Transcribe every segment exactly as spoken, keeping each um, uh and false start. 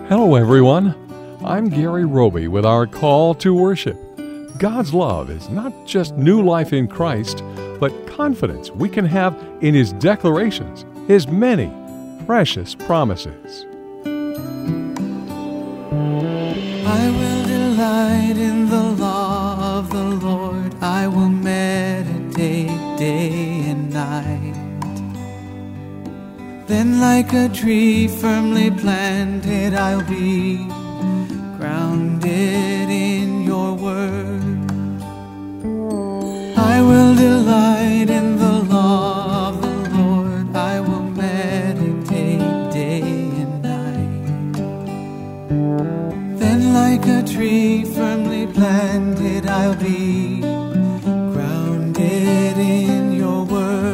Hello, everyone. I'm Gary Roby with our call to worship. God's love is not just new life in Christ, but confidence we can have in His declarations, His many precious promises. I will delight in the law of the Lord. I will meditate day and night. Then like a tree firmly planted, I'll be grounded in your word. I will delight in the law of the Lord. I will meditate day and night. Then like a tree firmly planted, I'll be grounded in your word.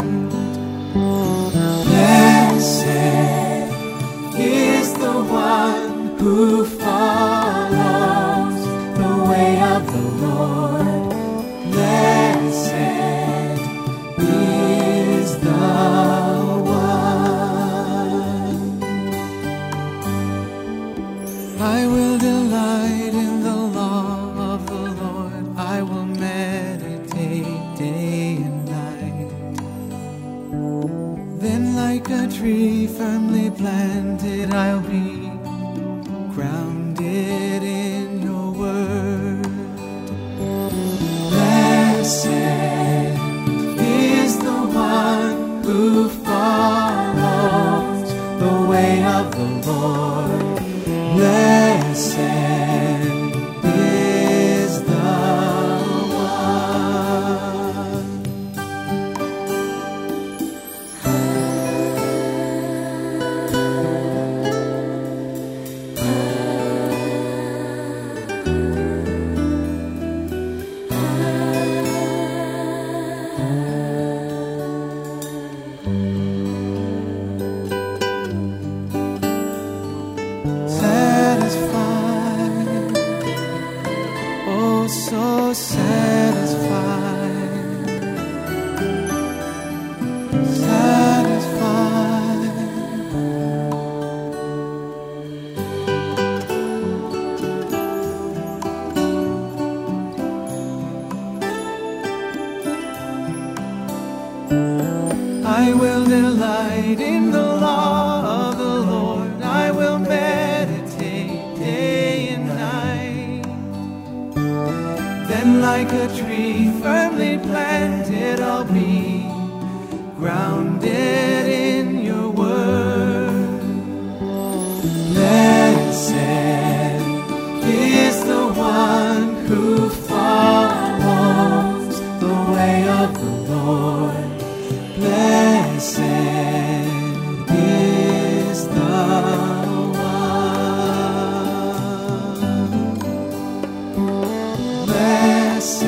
Blessed is the one who follows the way of the Lord. Blessed is the one. I will delight in the law of the Lord. I will meditate day and night. Then like a tree firmly planted, I'll be grounded in your word. Blessed is the one who follows the way of the Lord. Blessed is the so satisfied, satisfied. I will delight in the law of the Lord. I will meditate day and night. Then like a tree firmly planted, I'll be grounded in your word. Blessed is the one who follows the way of the Lord. Blessed is the Blessed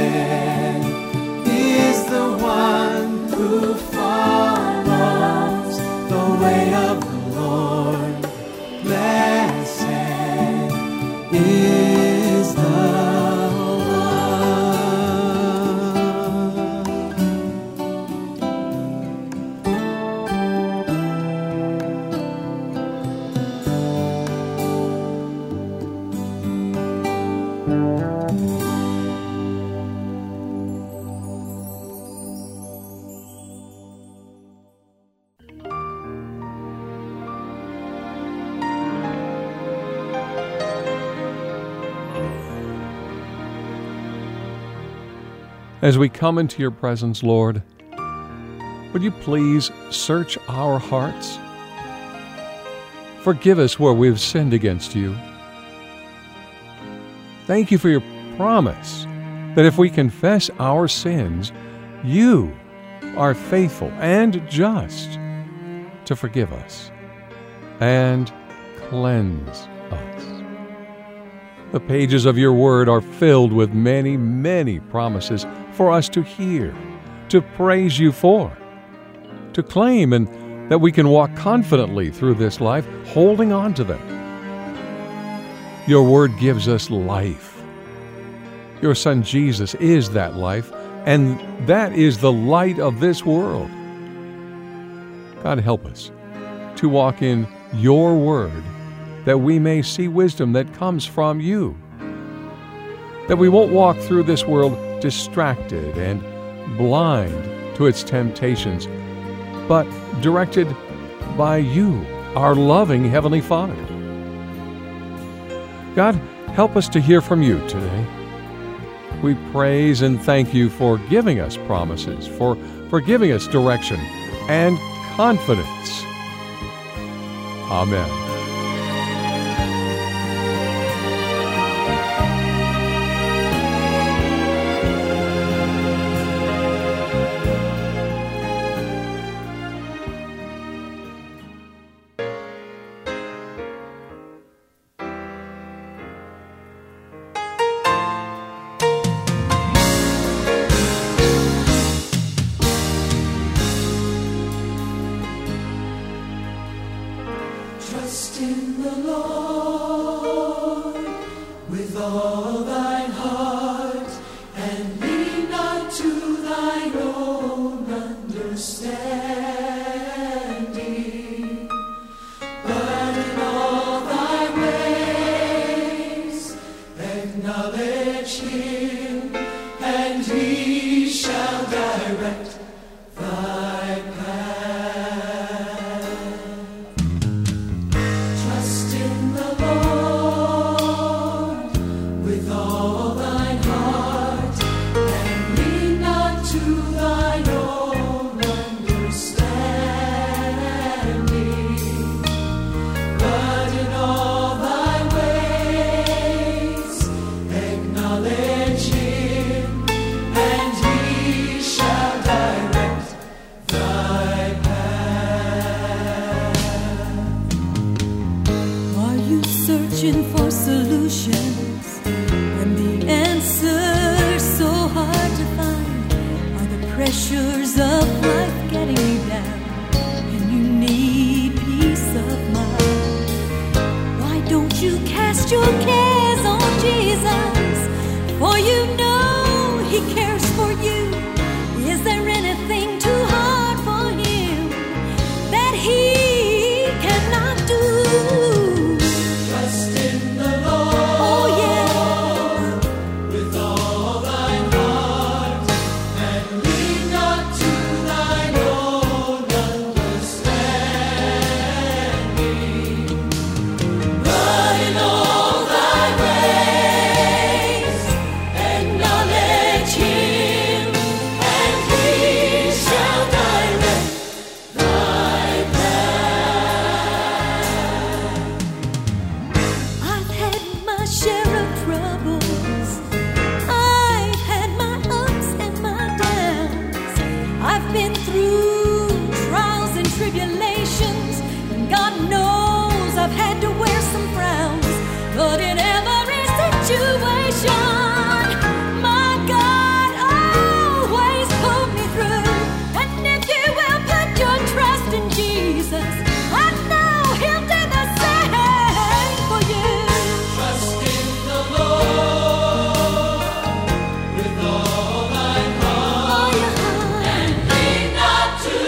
is the one who follows the way of the Lord. Blessed is the As we come into your presence, Lord, would you please search our hearts? Forgive us where we've sinned against you. Thank you for your promise that if we confess our sins, you are faithful and just to forgive us and cleanse us. The pages of your word are filled with many, many promises for us to hear, to praise you for, to claim, and that we can walk confidently through this life, holding on to them. Your word gives us life. Your Son Jesus is that life, and that is the light of this world. God, help us to walk in your word that we may see wisdom that comes from you, that we won't walk through this world distracted and blind to its temptations, but directed by you, our loving Heavenly Father. God, help us to hear from you today. We praise and thank you for giving us promises, for, for giving us direction and confidence. Amen. Trust in the Lord with all thine heart, and lean not to thine own understanding, but in all thy ways acknowledge him, and he shall direct thy path. Searching for solutions, and the answers so hard to find. Are the pressures of life getting you down, and you need peace of mind? Why don't you cast your cares on Jesus, for you know he cares for you. Is there anything too hard for him that he cannot do? But in every situation, my God always pulled me through. And if you will put your trust in Jesus, I know he'll do the same for you. Trust in the Lord with all thine heart, and lean not to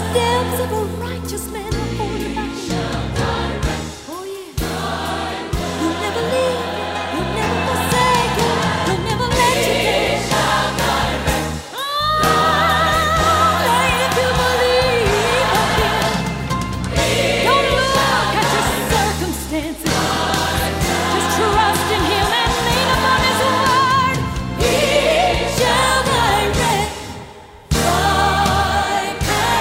steps of a righteous man are ordered by him. Oh yeah. He'll never leave you. He'll never forsake you. He'll never let you down. Oh, if you believe in him, don't look at your circumstances. Just trust in him and lean upon his word. He shall direct thy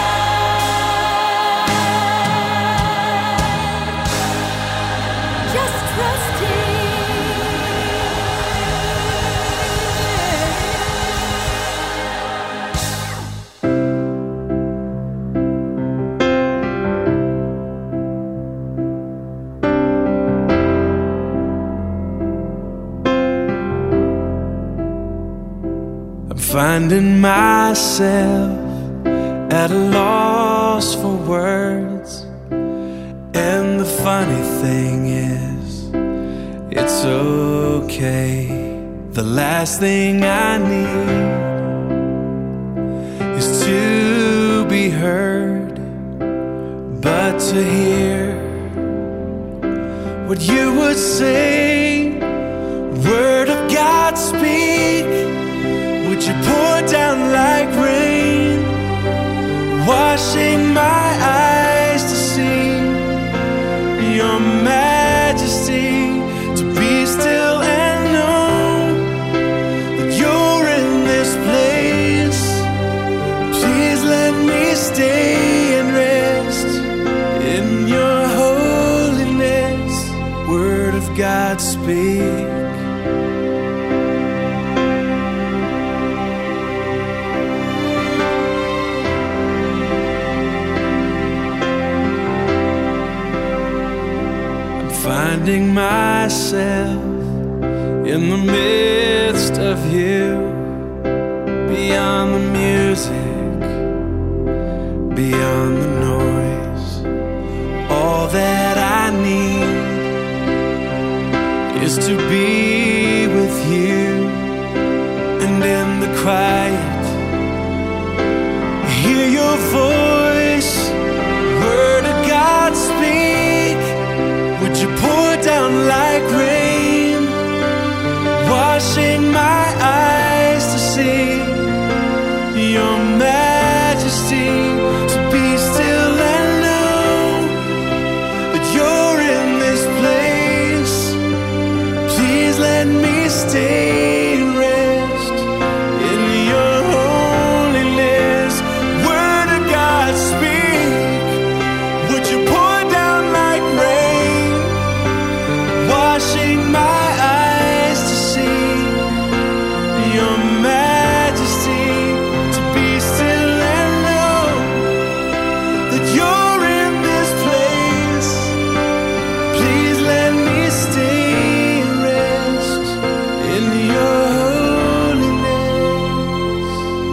path. Just trust him. I'm finding myself at a loss for words, and the funny thing is, it's okay. The last thing I need is to be heard, but to hear what you would say. Word of God, speak. Would you pour down like rain, washing my eyes to see your majesty, to be still and know that you're in this place. Please let me stay and rest in your holiness. Word of God, speak. Finding myself in the midst of you, beyond the music, beyond the noise. All that I need is to be with you, and in the quiet, hear your voice. Word of God, speak. Would you pour down like rain, washing my eyes to see your majesty, to be still and know that you're in this place. Please let me stay and rest in your holiness. Word of God, speak. Would you pour down like rain, washing my eyes to see your majesty, to be still and know that you're in this place. Please let me stay and rest in your holiness.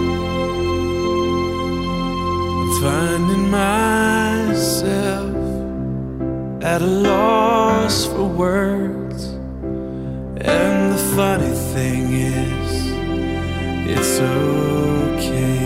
I'm finding myself at a loss for words, and the funny thing is, it's okay.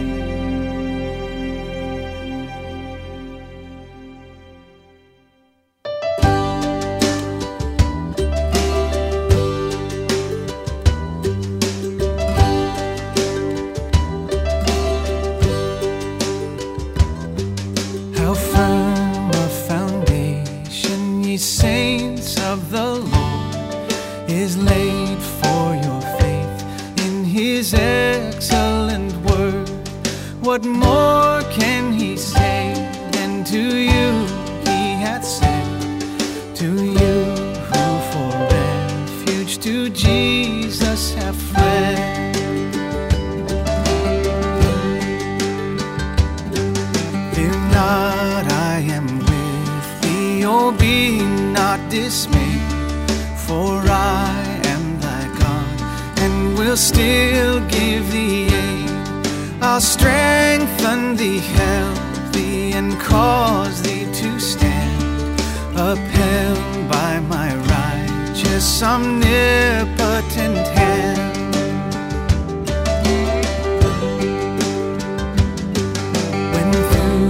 How firm a foundation, ye saints of the Lord, is laid for your faith in his excellent word. What more can he say than to you he hath said? To you who for refuge to Jesus have fled. Fear not, I am with thee, oh be not dismayed, for I am thy God, and will still give thee aid. I'll strengthen thee, help thee, and cause thee to stand, upheld by my righteous omnipotent hand. When through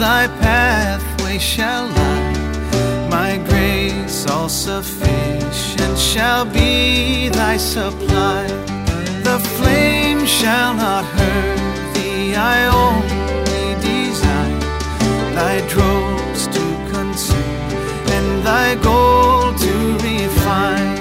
thy pathway shall lie. My grace all sufficient shall be thy supply. The flame shall not hurt thee, I only desire thy dross to consume and thy gold to refine.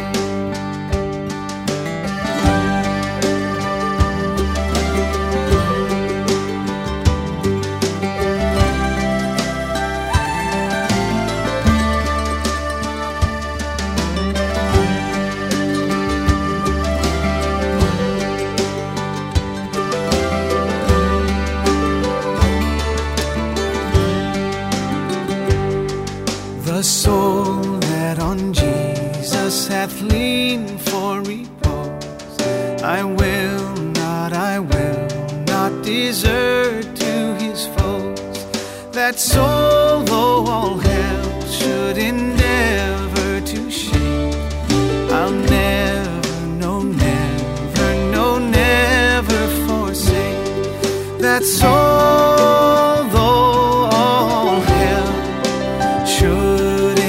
The soul that on Jesus hath leaned for repose, I will not, I will not desert to his foes. That soul, though all hell should endeavor to shake, I'll never, no, never, no, never forsake. That soul, though all hell should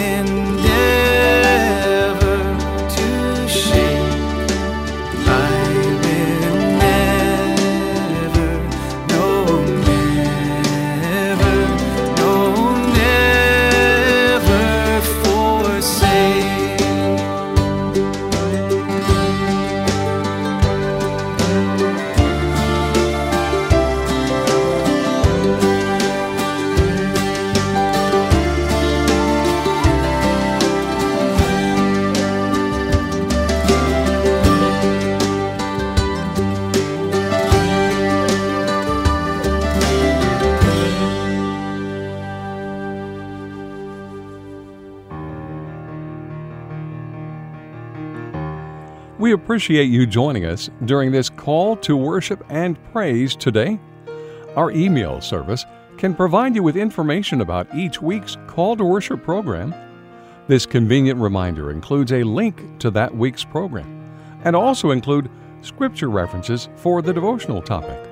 We appreciate you joining us during this call to worship and praise today. Our email service can provide you with information about each week's Call to Worship program. This convenient reminder includes a link to that week's program and also include scripture references for the devotional topic.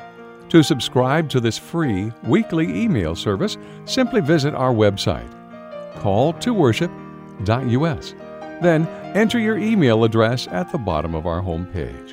To subscribe to this free weekly email service, simply visit our website, call to worship dot u s. Then enter your email address at the bottom of our homepage.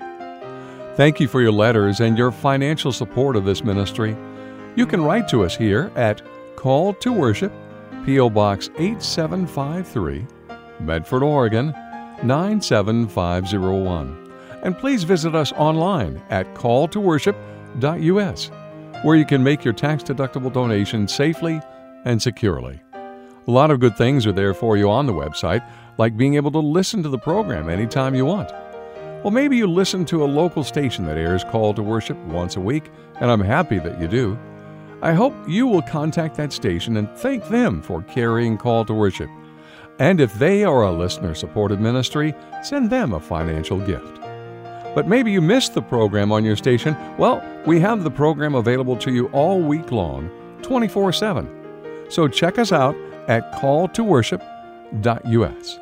Thank you for your letters and your financial support of this ministry. You can write to us here at Call to Worship, P O. Box eight seven five three, Medford, Oregon nine seven five zero one. And please visit us online at call to worship dot u s, where you can make your tax-deductible donation safely and securely. A lot of good things are there for you on the website, like being able to listen to the program anytime you want. Well, maybe you listen to a local station that airs Call to Worship once a week, and I'm happy that you do. I hope you will contact that station and thank them for carrying Call to Worship. And if they are a listener-supported ministry, send them a financial gift. But maybe you missed the program on your station. Well, we have the program available to you all week long, twenty-four seven. So check us out at call to worship dot u s.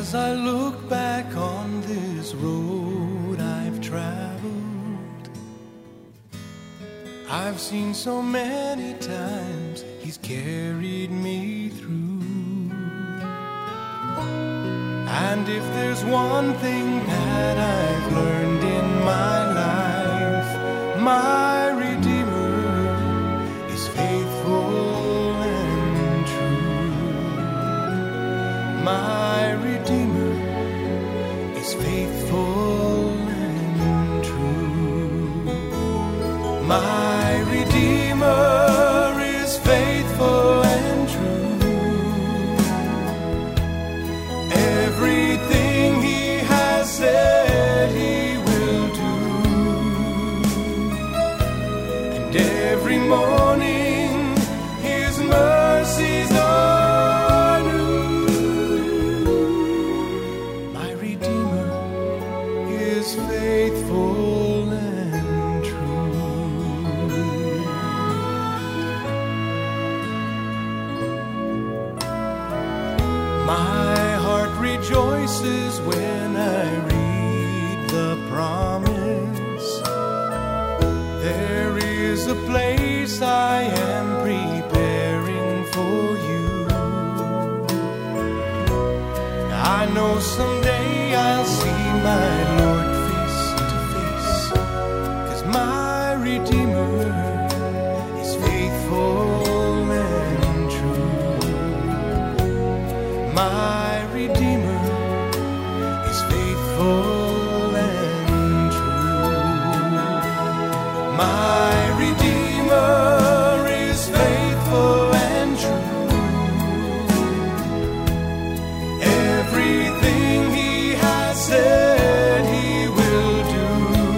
As I look back on this road I've traveled, I've seen so many times He's carried me through. And if there's one thing that I've learned in my life, my Redeemer is faithful and true. My Redeemer is faithful and true. My Redeemer is faithful and true. Everything He has said He will do. And every morning His mercies are new. My Redeemer is faithful and true. My heart rejoices when I read the promise. There is a place I am preparing for you. I know someday I'll see my Lord face to face, 'cause my Redeemer is faithful and true. My Redeemer is faithful and true. My Redeemer is faithful and true. Everything He has said He will do.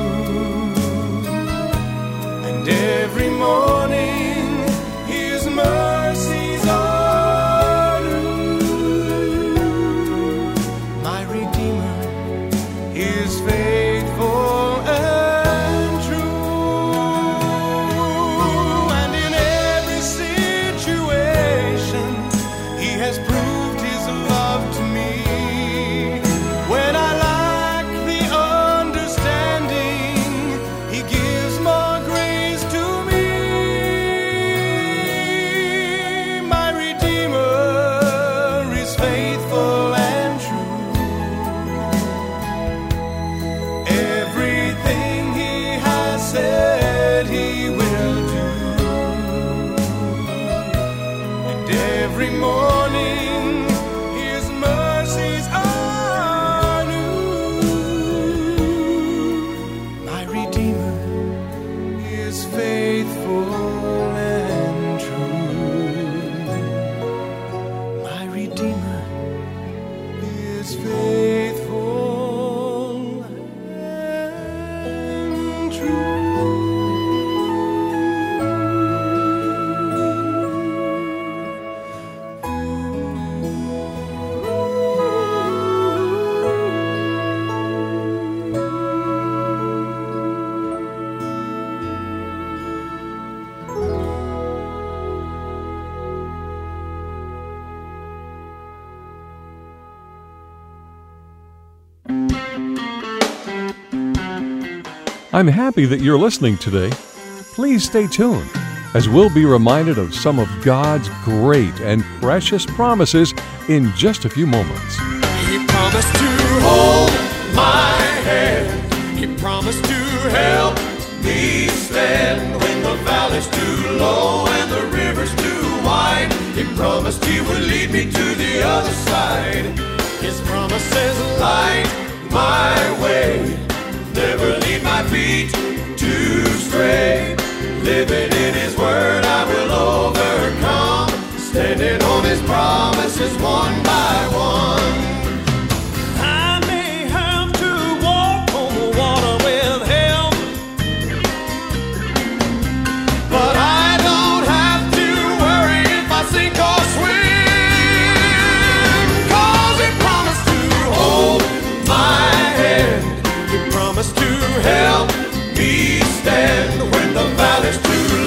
And every morning His mercies are new. My Redeemer is faithful and true. And in every situation He has proved His love to me. When I lack the understanding, He gives more grace to me. My Redeemer is faithful and true. Everything He has said He will do. And every morning His mercies are new. My Redeemer is faithful and true. My Redeemer is faithful and true. I'm happy that you're listening today. Please stay tuned, as we'll be reminded of some of God's great and precious promises in just a few moments. He promised to hold my hand. He promised to help me stand when the valley's too low and the river's too wide. He promised He would lead me to the other side. His promises light my way, never lead my feet to stray. Living in His word I will overcome, standing on His promises one by one. I may have to walk on the water with Him, but I don't have to worry if I sink or swim, 'cause He promised to hold my hand. He promised to help me stand when the valley's too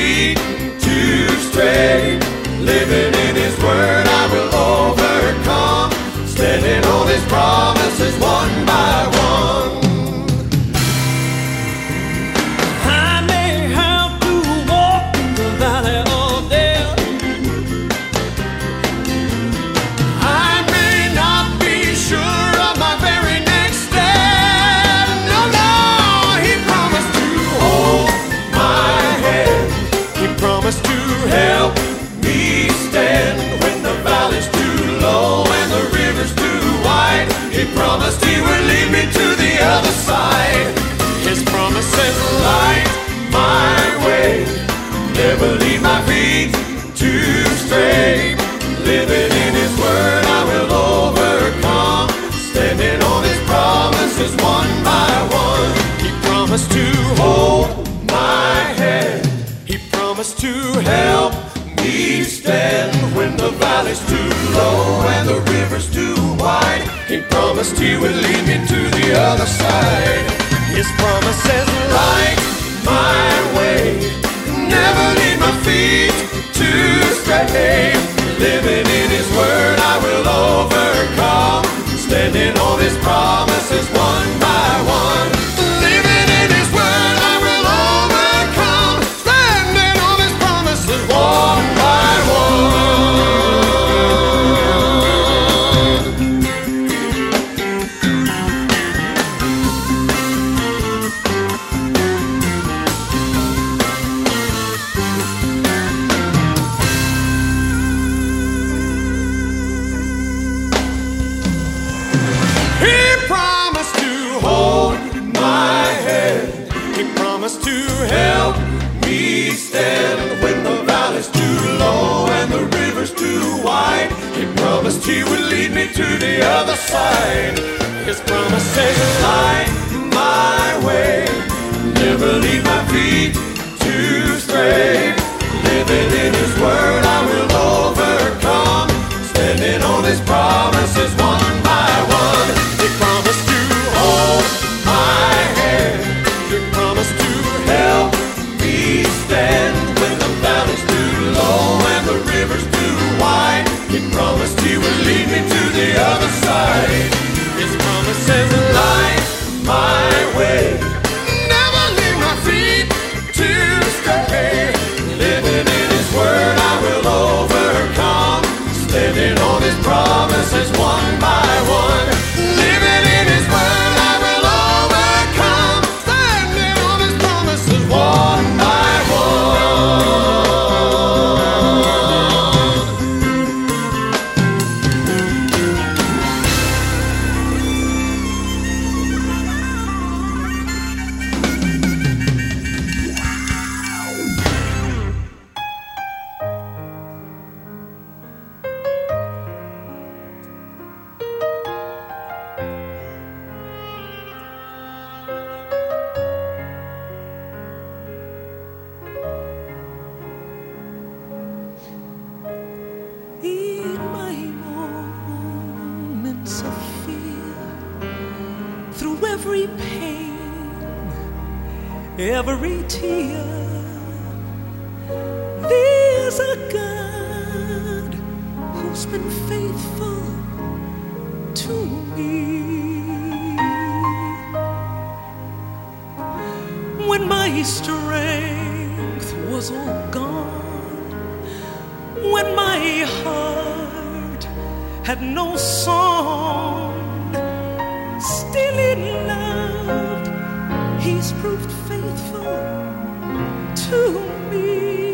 feet to stray. Living in His Word, I will overcome. Standing on His promises one by one. I may have to walk in the valley of death. I may not be sure of my very next step. No, no, He promised to hold my hand. He promised to help me stand when the valley's too low and the river's too wide. He promised He would lead me to the other side. His promises light my way, never leave my feet to stray. Living in His Word, I will overcome. Standing on His promises one by one. He promised to hold my hand. He promised to help me stand when the valley's too low and the river's too wide. He promised He would lead me to the other side. His promises light my way, never leave my feet to stray. Living in His Word, I will overcome. Standing on His promises one by one. Living in His Word, I will overcome. Standing on His promises one by one. He promised to hold my hand. He promised to help me stand when the valley's too low and the river's too wide. He promised He would lead me to the other side. His promises light my way, never leave my feet to stray. Living in His Word, I will overcome. Standing on His promises one by one. He promised to hold my hand. He promised to help me stand when the valley's too low and the river's too wide. He promised He would lead me to the other side. His promises light my way, never leave my feet to stray. Living in His Word, I will overcome. Standing on His promises one by one. Living in His Word, I will overcome. Standing on His promises one by one. In my moments of fear, through every pain, every tear, there's a God who's been faithful to me. When my strength was all gone, when my heart had no song, still in love, He's proved faithful to me.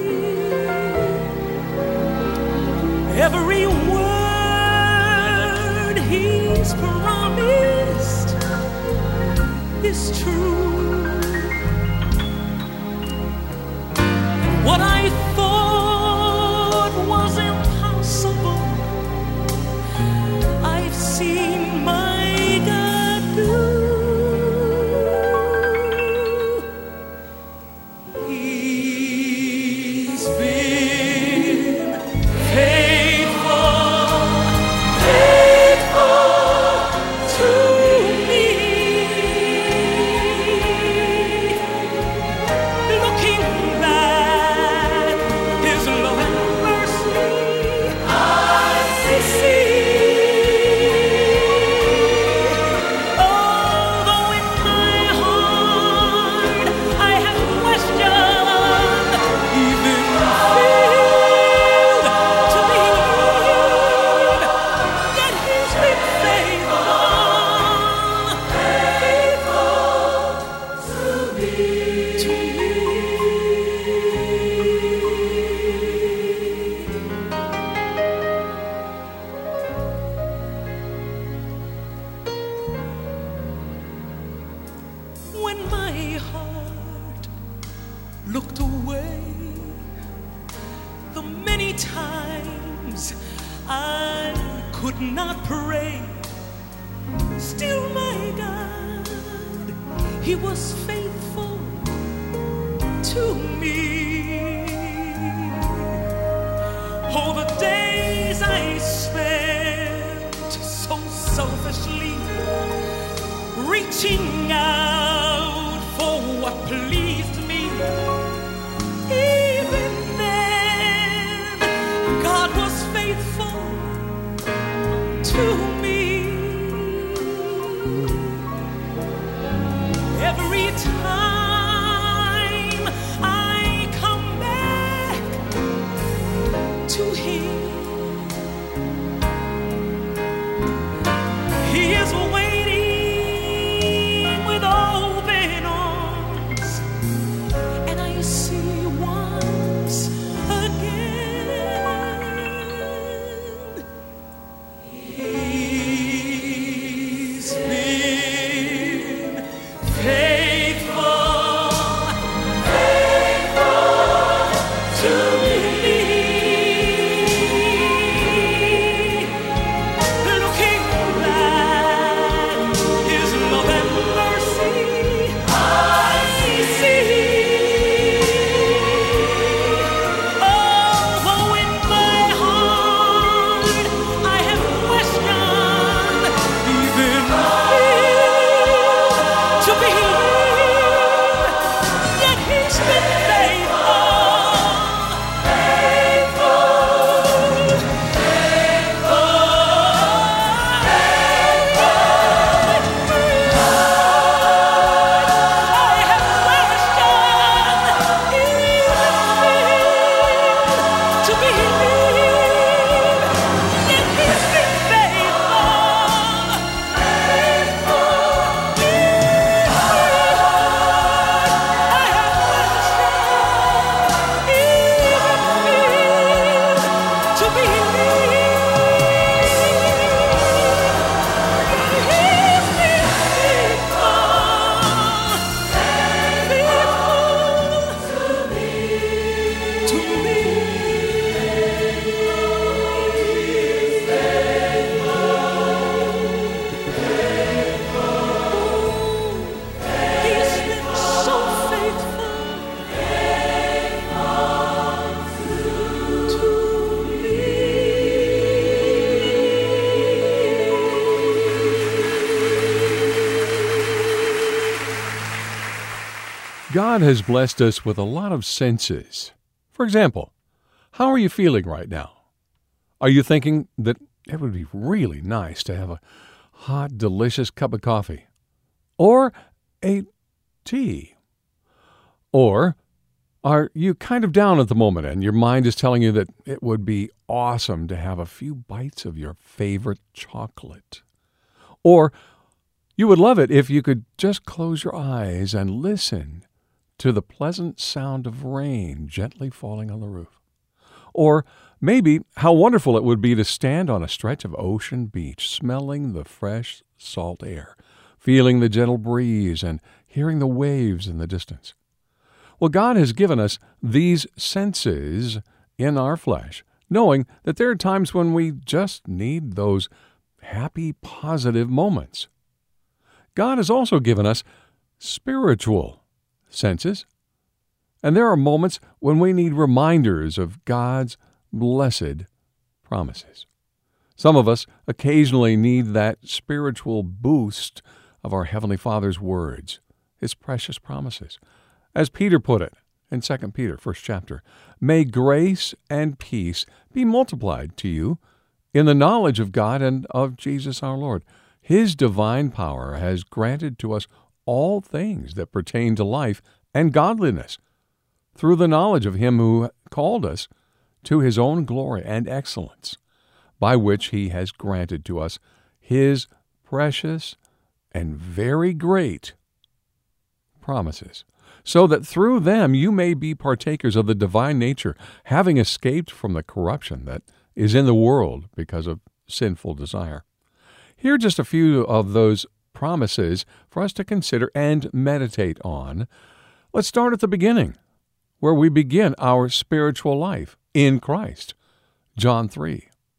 Every word He's promised is true. What I thought was impossible, I've seen my God do. He's been faithful, faithful to me. I could not pray. Still, my God, He was faithful to me. Oh, the days I spent so selfishly reaching out for what pleased me. Even then, God was faithful to me. Every time I come back to Him, He is waiting with open arms, and I see once again. He's been faithful, faithful to me. Looking back, His love and mercy I see. Although in my heart I have questioned, even feared to believe, yet He's been faithful, faithful, I have questioned, even feared to believe, yet He's been faithful, God has blessed us with a lot of senses. For example, how are you feeling right now? Are you thinking that it would be really nice to have a hot, delicious cup of coffee? Or a tea? Or are you kind of down at the moment and your mind is telling you that it would be awesome to have a few bites of your favorite chocolate? Or you would love it if you could just close your eyes and listen to the pleasant sound of rain gently falling on the roof. Or maybe how wonderful it would be to stand on a stretch of ocean beach, smelling the fresh salt air, feeling the gentle breeze, and hearing the waves in the distance. Well, God has given us these senses in our flesh, knowing that there are times when we just need those happy, positive moments. God has also given us spiritual senses, and there are moments when we need reminders of God's blessed promises. Some of us occasionally need that spiritual boost of our Heavenly Father's words, His precious promises. As Peter put it in Second Peter, first chapter, "May grace and peace be multiplied to you in the knowledge of God and of Jesus our Lord. His divine power has granted to us all things that pertain to life and godliness, through the knowledge of Him who called us to His own glory and excellence, by which He has granted to us His precious and very great promises, so that through them you may be partakers of the divine nature, having escaped from the corruption that is in the world because of sinful desire." Here are just a few of those promises for us to consider and meditate on. Let's start at the beginning, where we begin our spiritual life in Christ. John three.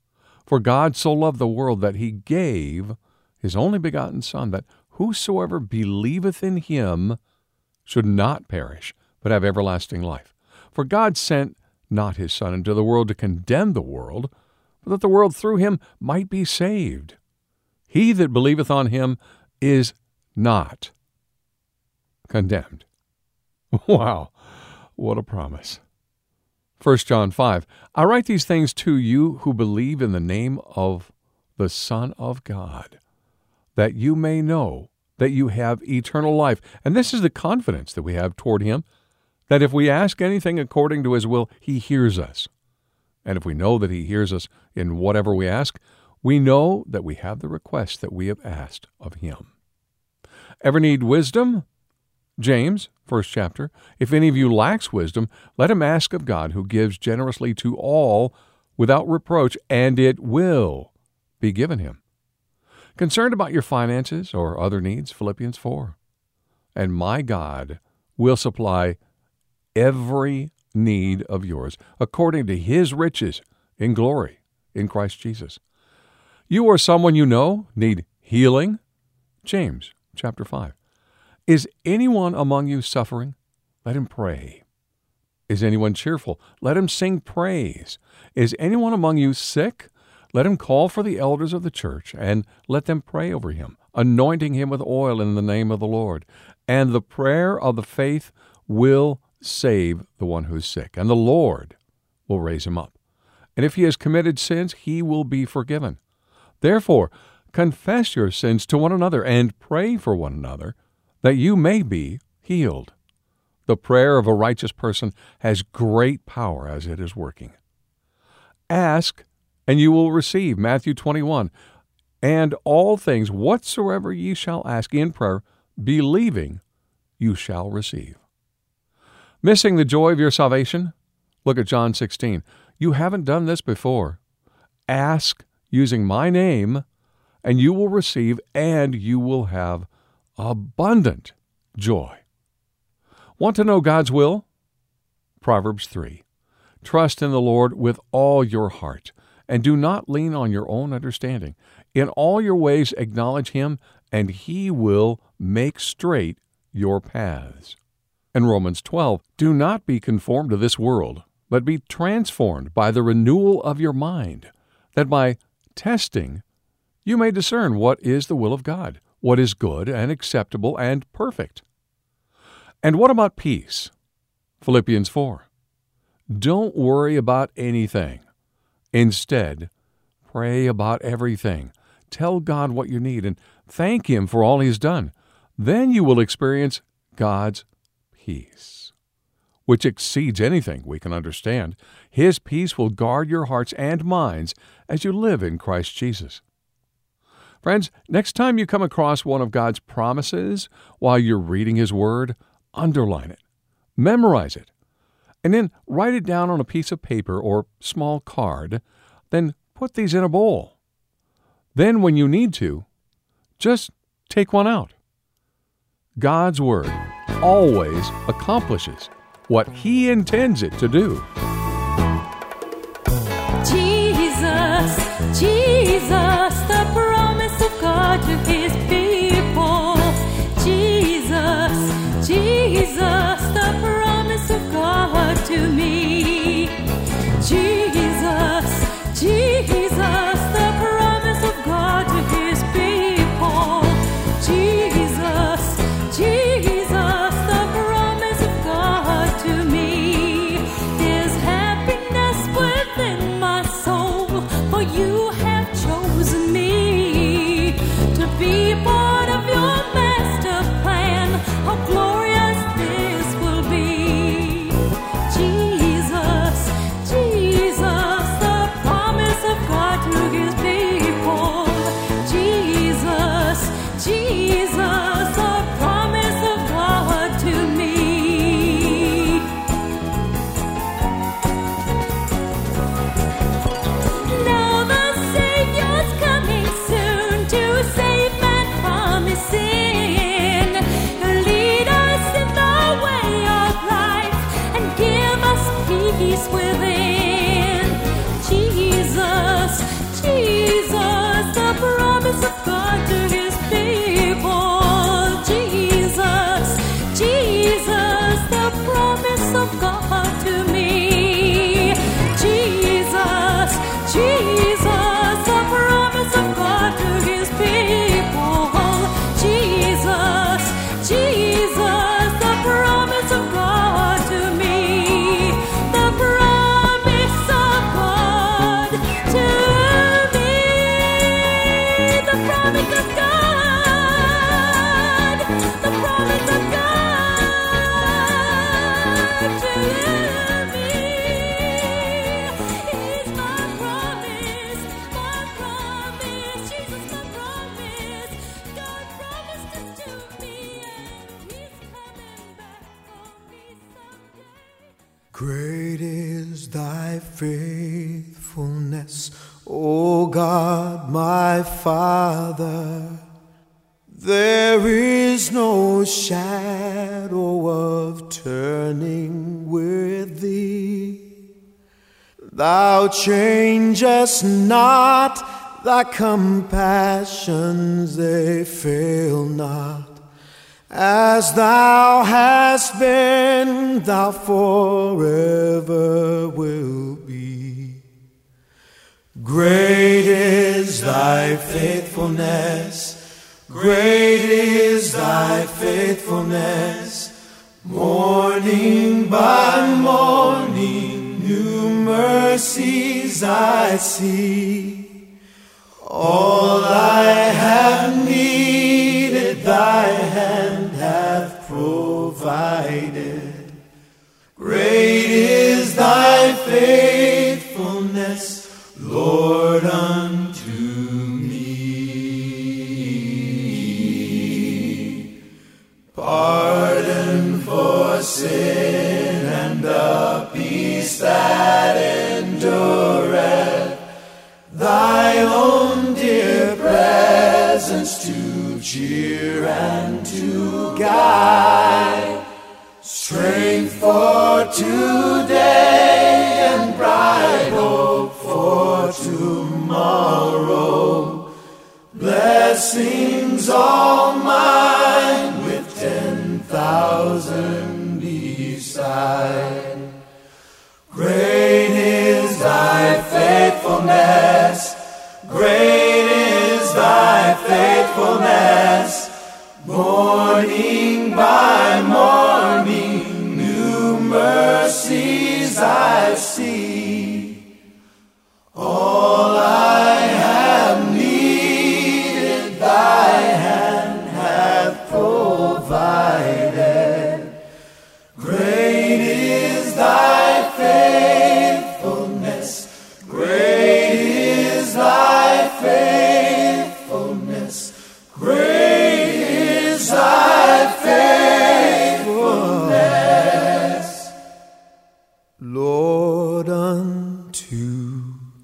For God so loved the world that he gave his only begotten Son, that whosoever believeth in him should not perish, but have everlasting life. For God sent not his Son into the world to condemn the world, but that the world through him might be saved. He that believeth on him is not condemned. Wow, what a promise. First John five, I write these things to you who believe in the name of the Son of God, that you may know that you have eternal life. And this is the confidence that we have toward him, that if we ask anything according to his will, he hears us. And if we know that he hears us in whatever we ask, we know that we have the request that we have asked of him. Ever need wisdom? James, first chapter, if any of you lacks wisdom, let him ask of God, who gives generously to all without reproach, and it will be given him. Concerned about your finances or other needs? Philippians four. And my God will supply every need of yours according to his riches in glory in Christ Jesus. You or someone you know need healing? James chapter five. Is anyone among you suffering? Let him pray. Is anyone cheerful? Let him sing praise. Is anyone among you sick? Let him call for the elders of the church, and let them pray over him, anointing him with oil in the name of the Lord. And the prayer of the faith will save the one who's sick, and the Lord will raise him up. And if he has committed sins, he will be forgiven. Therefore, confess your sins to one another, and pray for one another, that you may be healed. The prayer of a righteous person has great power as it is working. Ask, and you will receive. Matthew twenty-one. And all things whatsoever ye shall ask in prayer, believing, you shall receive. Missing the joy of your salvation? Look at John sixteen. You haven't done this before. Ask using my name, and you will receive, and you will have abundant joy. Want to know God's will? Proverbs three. Trust in the Lord with all your heart, and do not lean on your own understanding. In all your ways acknowledge him, and he will make straight your paths. And Romans twelve. Do not be conformed to this world, but be transformed by the renewal of your mind, that by testing you may discern what is the will of God, what is good and acceptable and perfect. And what about peace? Philippians four. Don't worry about anything. Instead, pray about everything. Tell God what you need and thank him for all he's done. Then you will experience God's peace, which exceeds anything we can understand. His peace will guard your hearts and minds as you live in Christ Jesus. Friends, next time you come across one of God's promises while you're reading his word, underline it, memorize it, and then write it down on a piece of paper or small card. Then put these in a bowl. Then when you need to, just take one out. God's word always accomplishes what he intends it to do. Jesus, Jesus, the promise of God to his people. Jesus, Jesus, the promise of God to me. Jesus, Jesus, the promise of God to his people. Jesus, Jesus, the promise of God to me. There's happiness within my soul, for you have chosen me to be part of your master plan. How glorious this will be. Jesus, Jesus, the promise of God to his people. Jesus, Jesus, the promise of God to me. Now the Savior's coming soon to save man from his sin. He'll lead us Great is thy faithfulness, O God, my Father. There is no shadow of turning with thee. Thou changest not, thy compassions, they fail not. As thou hast been, thou forever will be. Great is thy faithfulness, great is thy faithfulness. Morning by morning, new mercies I see. All I have needed, thy hand hath provided. Great is thy faithfulness, Lord, unto me. Pardon for sin and a peace that endureth, thy own dear presence to cheer and to guide, strength for today and bright hope for tomorrow, blessings all mine with ten thousand beside. Great is thy faithfulness, great is thy faithfulness. Morning by morning, new mercies I see. All I have needed, thy hand hath provided. Great is thy faithfulness, great is thy faithfulness, great is thy faithfulness, Lord, unto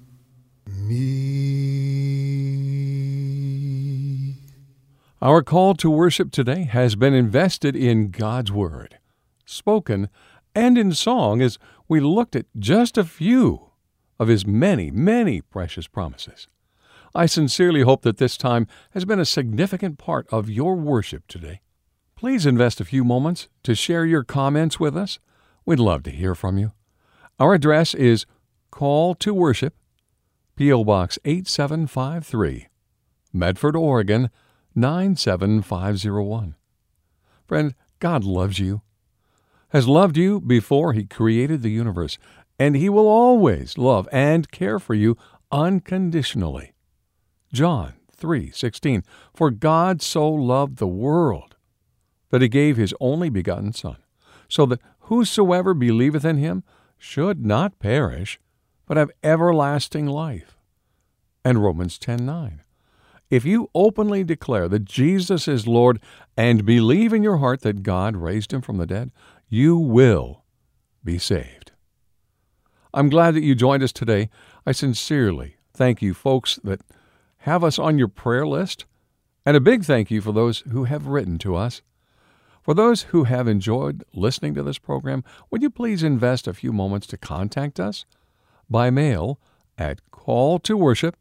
me. Our call to worship today has been invested in God's Word, spoken and in song, as we looked at just a few of His many, many precious promises. I sincerely hope that this time has been a significant part of your worship today. Please invest a few moments to share your comments with us. We'd love to hear from you. Our address is Call to Worship, P O. Box eight seven five three, Medford, Oregon nine seven five zero one. Friend, God loves you, has loved you before He created the universe, and He will always love and care for you unconditionally. John three sixteen, for God so loved the world that He gave His only begotten Son, so that whosoever believeth in Him should not perish, but have everlasting life. And Romans ten nine, if you openly declare that Jesus is Lord and believe in your heart that God raised Him from the dead, you will be saved. I'm glad that you joined us today. I sincerely thank you folks that have us on your prayer list, and a big thank you for those who have written to us. For those who have enjoyed listening to this program, would you please invest a few moments to contact us by mail at Call to Worship,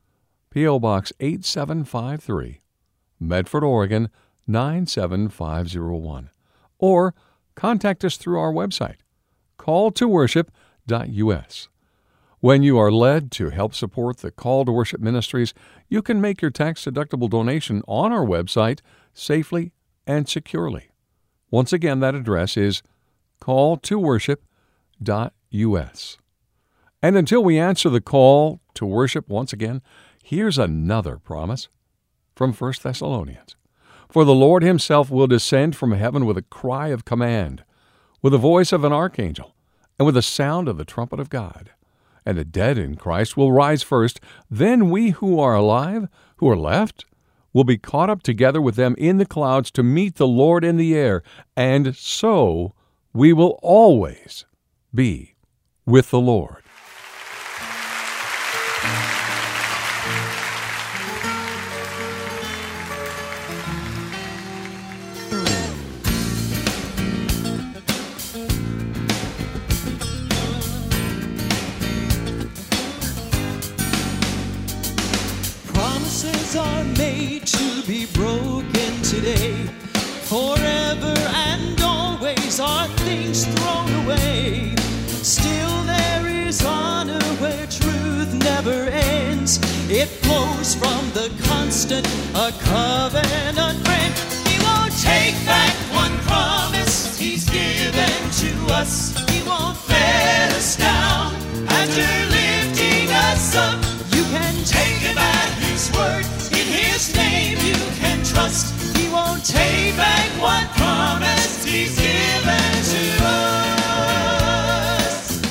P O. Box eight seven five three, Medford, Oregon nine seven five zero one, or contact us through our website, call to worship dot U S. When you are led to help support the Call to Worship ministries, you can make your tax-deductible donation on our website safely and securely. Once again, that address is call to worship dot U S. And until we answer the call to worship once again, here's another promise from First Thessalonians. For the Lord Himself will descend from heaven with a cry of command, with the voice of an archangel, and with the sound of the trumpet of God. And the dead in Christ will rise first. Then we who are alive, who are left, will be caught up together with them in the clouds to meet the Lord in the air, and so we will always be with the Lord. Promises are made to be broken today. Forever and always are things thrown away. Still there is honor where truth never ends. It flows from the constant, a covenant friend. He won't take back one promise he's given to us. He won't let us down after lifting us up. You can take him at his word. In his name you can trust. He won't take back one promise he's given to us.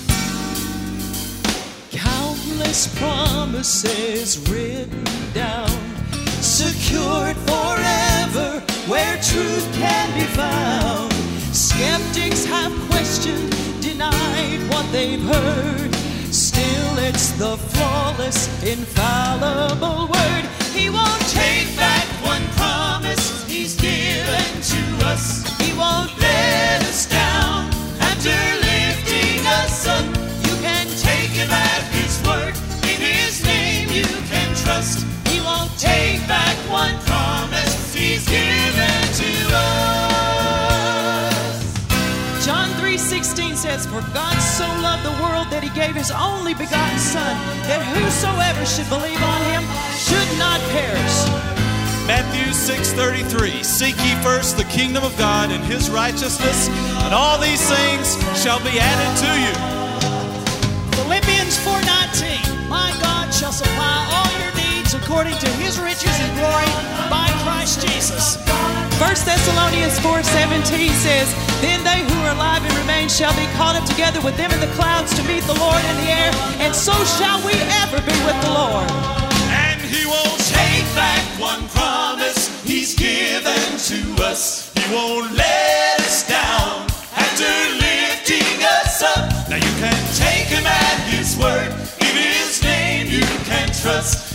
Countless promises written down, secured forever where truth can be found. Skeptics have questioned, denied what they've heard. Still it's the flawless, infallible word. He won't take back one promise he's given to us. He won't let us down after lifting us up. You can take him at his word. In his name you can trust. He won't take back one promise he's given to us. John three sixteen says, "For God so loved the world that he gave his only begotten Son, that whosoever should believe on him should not perish." Matthew six thirty-three, "Seek ye first the kingdom of God and his righteousness, and all these things shall be added to you." Philippians four nineteen, "My God shall supply all your needs according to his riches and glory by Christ Jesus." First Thessalonians four seventeen says, "Then they who are alive and remain shall be caught up together with them in the clouds to meet the Lord in the air, and so shall we ever be with the Lord." And he won't take back one promise he's given to us. He won't let us down after lifting us up. Now you can take him at his word. In his name you can trust.